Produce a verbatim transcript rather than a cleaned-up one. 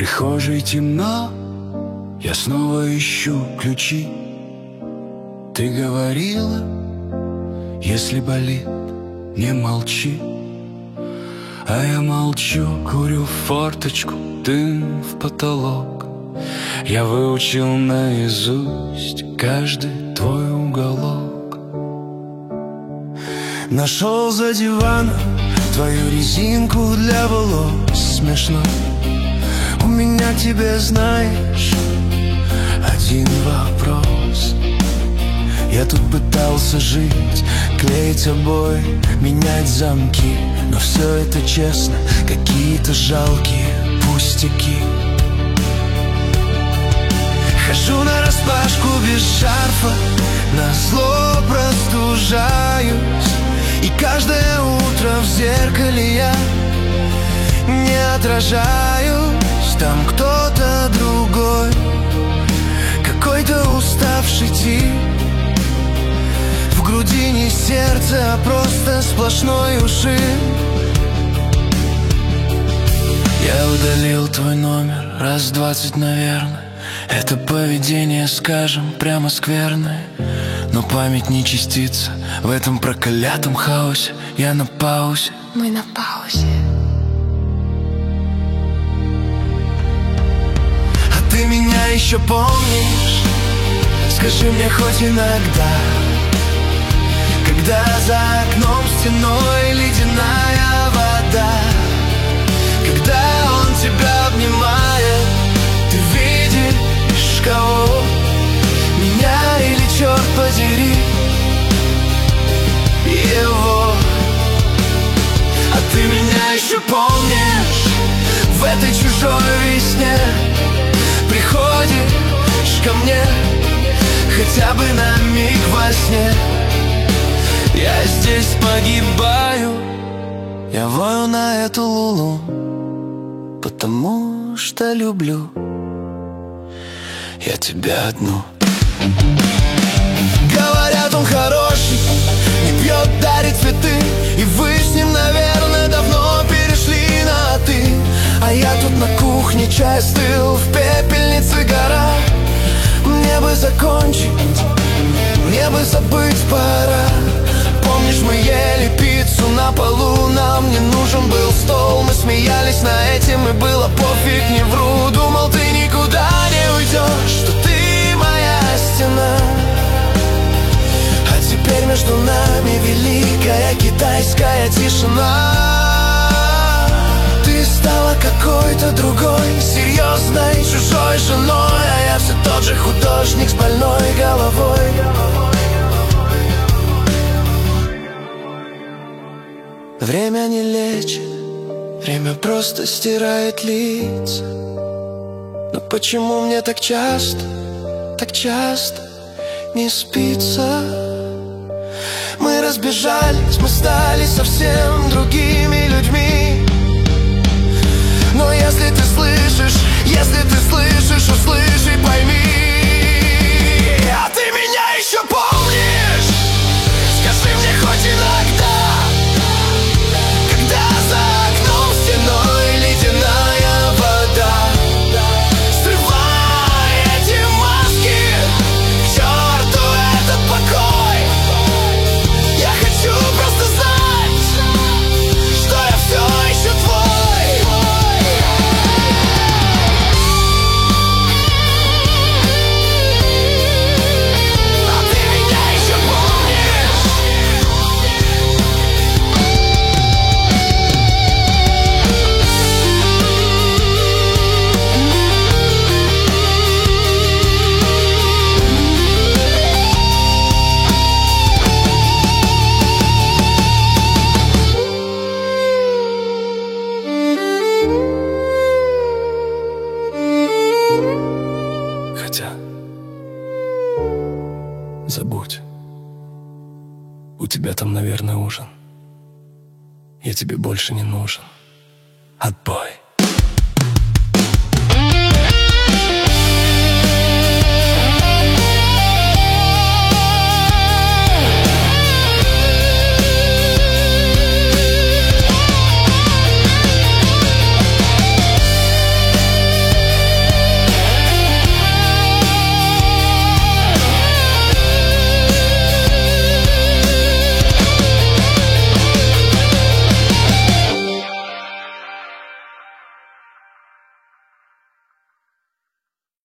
прихожей темно, я снова ищу ключи. Ты говорила, если болит, не молчи. А я молчу, курю в форточку, дым в потолок. Я выучил наизусть каждый твой уголок. Нашел за диваном твою резинку для волос. Смешно, у меня к тебе, знаешь, один вопрос. Я тут пытался жить, клеить обои, менять замки, но все это честно, какие-то жалкие пустяки. Хожу нараспашку без шарфа, назло простужаюсь. И каждое утро в зеркале я не отражаюсь. Там кто-то другой, какой-то уставший тип. В груди не сердце, а просто сплошной ушиб. Я удалил твой номер раз двадцать, наверное. Это поведение, скажем, прямо скверное. Но память не частица в этом проклятом хаосе. Я на паузе. Мы на паузе. А ты меня еще помнишь? Скажи мне хоть иногда, когда за окном стеной ледяная вода, когда он тебя обнимает, ты видишь кого? Меня или, черт подери, его? А ты меня еще помнишь? В этой чужой весне приходишь ко мне хотя бы на миг во сне. Я здесь погибаю, я вою на эту лулу, потому что люблю я тебя одну. Говорят, он хороший, не пьет, дарит цветы, и вы с ним, наверное, давно перешли на «ты». А я тут на кухне, чай стыл, в пепельнице гора. Мне бы закончить, мне бы забыть пора. Помнишь, мы ели пиццу на полу, нам не нужен был стол. Мы смеялись на этим, и было пофиг, не вру. Думал, ты никуда не уйдешь, что ты моя стена. А теперь между нами великая китайская тишина. Ты стала какой-то другой, серьезной, чужой женой. А я все тот же художник с больной головой. Время не лечит, время просто стирает лица. Но почему мне так часто, так часто не спится? Мы разбежались, мы стали совсем другими людьми. Но если ты слышишь, если ты слышишь, услышь и пойми. А ты меня еще помнишь? Скажи мне хоть иногда, забудь. У тебя там, наверное, ужин. Я тебе больше не нужен. Отбой.